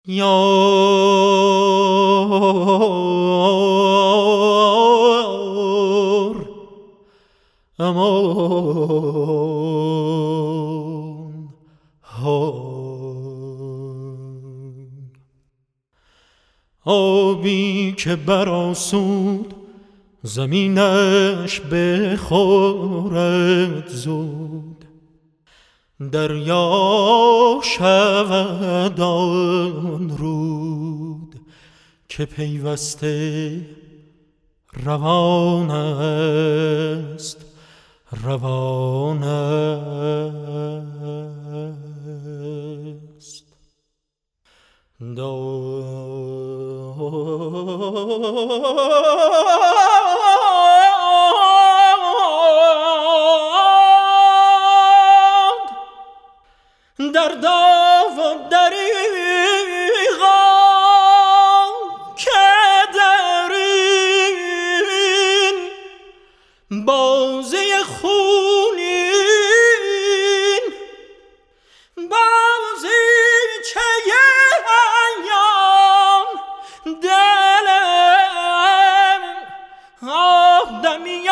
یار امان آبی که برآسود زمینش بخورد زود، دریا شود آن رود که پیوسته روان است، روان است. در داو و دریغا که درین بازی خونین بازی چه ایام دلم آدمی